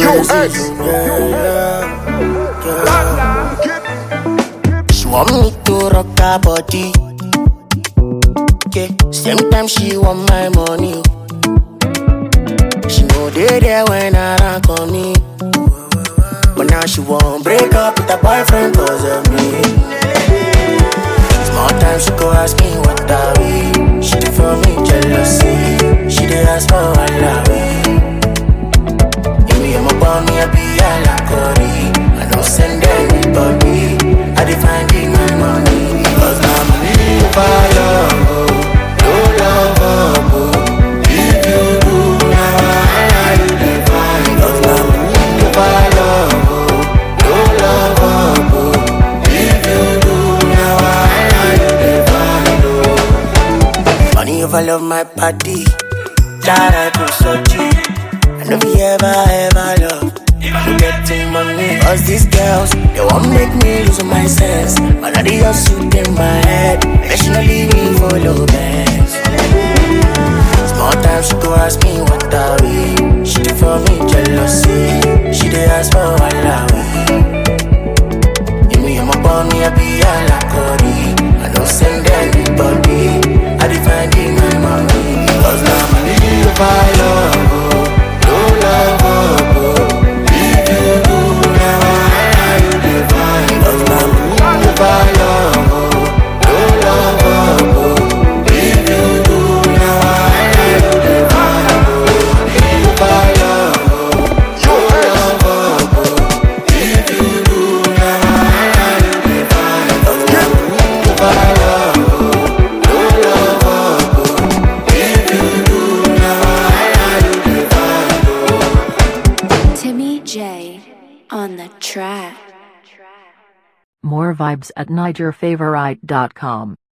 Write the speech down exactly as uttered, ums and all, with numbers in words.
blessings. Yeah, yeah, yeah. She want me to rock her body. Yeah, same time she want my money. She know they there when I rank on me. But now she won't break up with her boyfriend cause of me. Small time she go ask me what are we. She did for me jealousy. She did ask for all I we. If me I'm a bomb, me I be a lacori. I don't send anybody. I define in my money. Cause my money if I love, no love, oh. If you do now I define. Cause my money if I love, no love, oh. If you do now I define. Money if I love my body, that I go so cheap. I know we ever, ever love. I'm getting money. Cause these girls, they won't make me lose my sense. But now they all suit in my head. They shouldn't leave me for low bands. Small time she go ask me what are we. She did for me jealousy. She did ask for all I we. If me I'm a bomb, me I be a lacori. I don't send anybody. I define in my money. Cause now money if I love. On the track. More vibes at niger favorite dot com.